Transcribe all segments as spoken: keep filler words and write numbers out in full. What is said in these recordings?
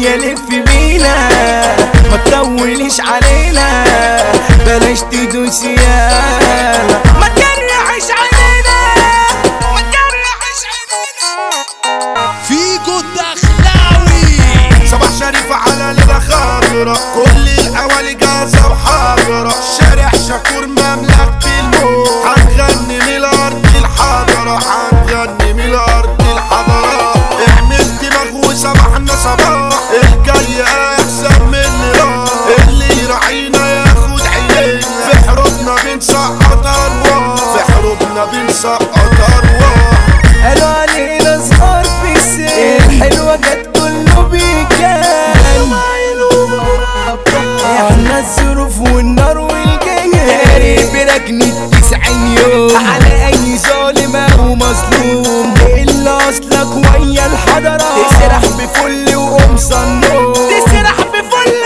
الدنيا لف بينا ما تطوليش علينا بلاش تدوس يالا ما تجرحش علينا ما تجرحش علينا فيكو الدخلاوي صباح شريف على ليلة خضرا كل الأوالي جازة وحاضرة شارع شكور مملكة الموت هنغني من الأرض الحضرة هنغني من الأرض الحضرة اعمل دماغ وسبحنا صباح الجاي أحسن من اللي راح اللي يراعينا ياخد عينينا في حروبنا بنسقط أرواح في حروبنا بنسقط أرواح قالوا علينا صغار في السن الحلوة جت كله بيكان احنا الظروف والنار والجنان قريب ركني التسعين يوم على اي ظالم او مظلوم الا اصلك ويا الحضرة تسرح بفل وقمصنوم تسرح بفل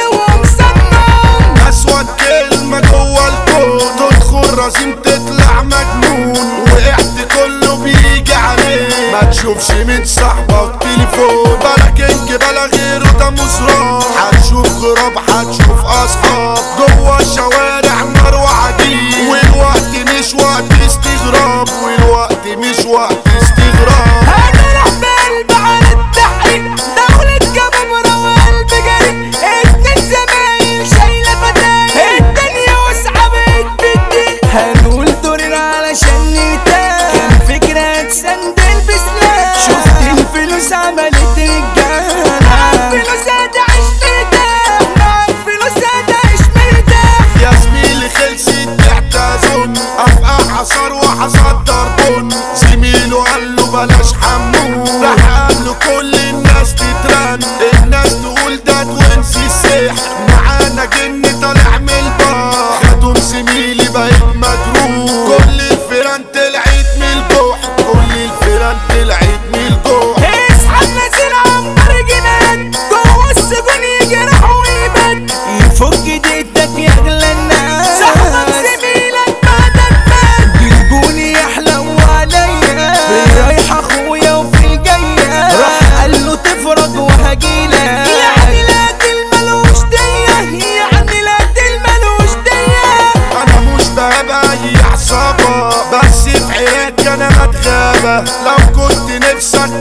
وقمصنوم أسود كلمة جوه الكون تدخل رزيم تطلع مجنون وقعت كله بيجي عليك ما تشوفش من صاحبك تليفون بلا كينج بلا غيره ده مزرعة هتشوف غراب هتشوف أصحاب جوه الشوارع نار وعجيب والوقت مش وقت استغراب والوقت مش وقت استغراب هنروح بقلب على التحريك دولة جبابرة وقلب جريء اتنين زمايل شايلة فتايل الدنيا واسعة بقت بالدين هنقول دورنا علشان نرتاح كان فكرة تسندل بسلاح شفت الفلوس عملت رجالة معاك فلوس هتعيش مرتاح معاك فلوس هتعيش مرتاح يا زميلي خلصت تحت أظن أفقع عصار وهصدر بن زميله قال له بلاش حمون راح قال له كل الناس تترن الناس تقول ده توينس السحر معانا جن طالع من البحر خدهم زميلي بقيت مجروح كل الفيران طلعت من الجوح كل الفيران طلعت من الجوح اصحى نازل عنبر جنان جوه السجون يجرح ويبان يفك ديتك يا اغلى الناس صاحبك زميلك بعدك مات جلبوني يحلو عليا في رايحة اخويا وفي الجاية راح قال له تفرج وهجيلك يعني لا دل ملوش دية يعني لا دل ملوش دية انا مش بابا اي عصابة بس في حياتك انا متغابة لو كنت نفسك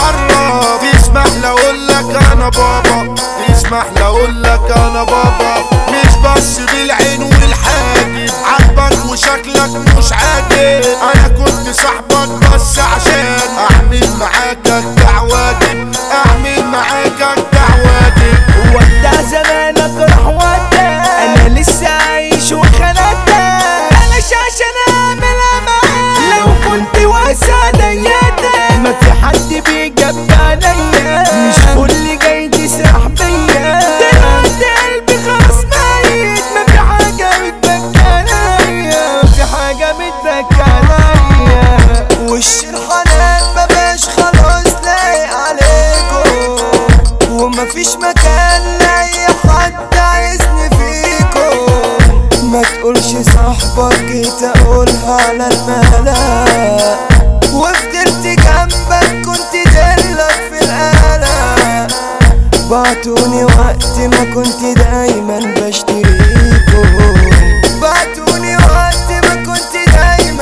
تتعرف تسمح لأقولك انا بابا تسمح لأقولك انا بابا مش بس بالعين والحاجب عاجبك وشكلك مش عاجب انا كنت صاحبك بس عشان اعمل معاك اجدع واجب اعمل معاك اجدع واجب ودع زمانك راح ودع انا لسه عايش وخنقتك بلاش عشان اعملها معاك لو كنت واسع دياتك ما في حد بيجب عليا مش كل جاي تسرح بيا دلوقتي قلبي خلاص ميت ما في حاجة بتبكي عليا ما في حاجة بتبكي عليا وش الحنان مبقاش خلاص لايق عليكم ومفيش مكان لاي حد عايزني فيكم ما تقولش صاحبك جيت اقولها على الملا وفضلت جنبك كنت دلك في القلق بعتوني وقت ما كنت دايما بشتريكم بعتوني وقت ما كنت دايما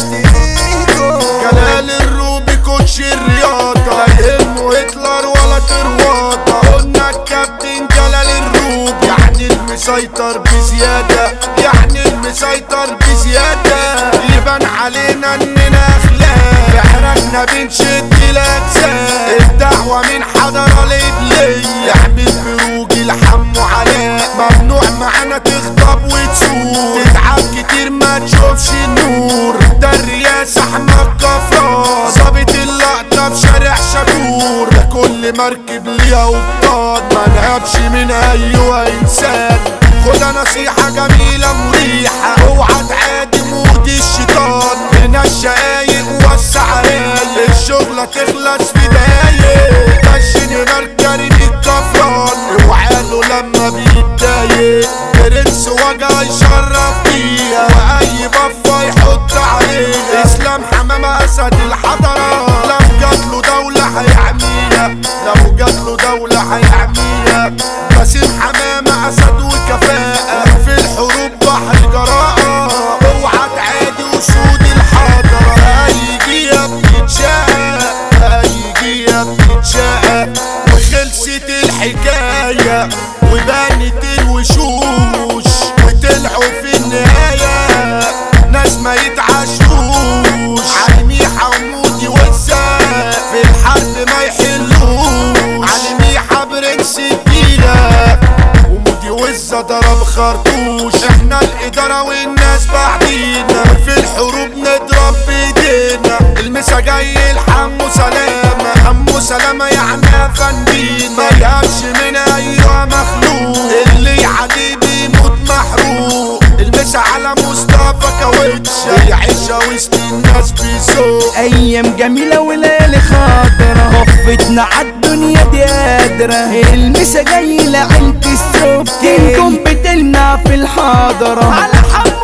بشتريكم جلال الروبي كوتش الرياضة لا يهمه هتلر ولا ترواضة قلنا الكابتن جلال الروبي يعني المسيطر بزيادة يعني المسيطر بزيادة يبان علينا اننا اخلاق بحركنا بنشد الاجزاء الدعوة من حضرة لإبلية يعمل بروج الحم وعلاء ممنوع معانا تغضب وتسوق تتعب كتير ما تشوفش النور ده الرياسة احمد كفران ظابط اللقطة في شارع شكور ده كل مركب ليها وبطان ما نهبش من ايوه انسان خدها نصيحة جميلة مريحة اوعى تعادي مود الشيطان هنا الشقايق وسع رايق الشغلة تخلص في دقايق مشيني مركري الكفران اوعاله لما بيتضايق برنس وجع يشرف فيها واي بفة يحط عليها اسلام حمامة اسد الحضرة لو جاتله دولة هيعميها لو جاتله دولة هيعميها باسم حمامة أسد وكفاءة في الحروب بحر جراءة اوعى تعادي وسود الحضرة هيجي يا بتتشاء هيجي يا بتتشاء وخلصت الحكاية وبانت الوشوش وطلعوا في النهاية ناس ما يتعشوش عالميحة ومودي والزاق في الحرب ما يحلوش عالميحة برنس الديلة ومودي والزا ضرب خرطوش احنا الإدارة والناس بعدينا في الحروب نضرب بايدينا المسا جاي الحمو سلامة حمو سلامة يعني افندينا ما يهبش من ايوه مخلوق اللي يعدي بيموت محروق المسا على مصطفى كاوتشة يعيشها وسط الناس بيسوق ايام جميلة وليالي خاطرة وقفتنا عالدنيا دي قادرة المسا جاي لعيلة السكر كنكم بتلنا في الحاضرة على حب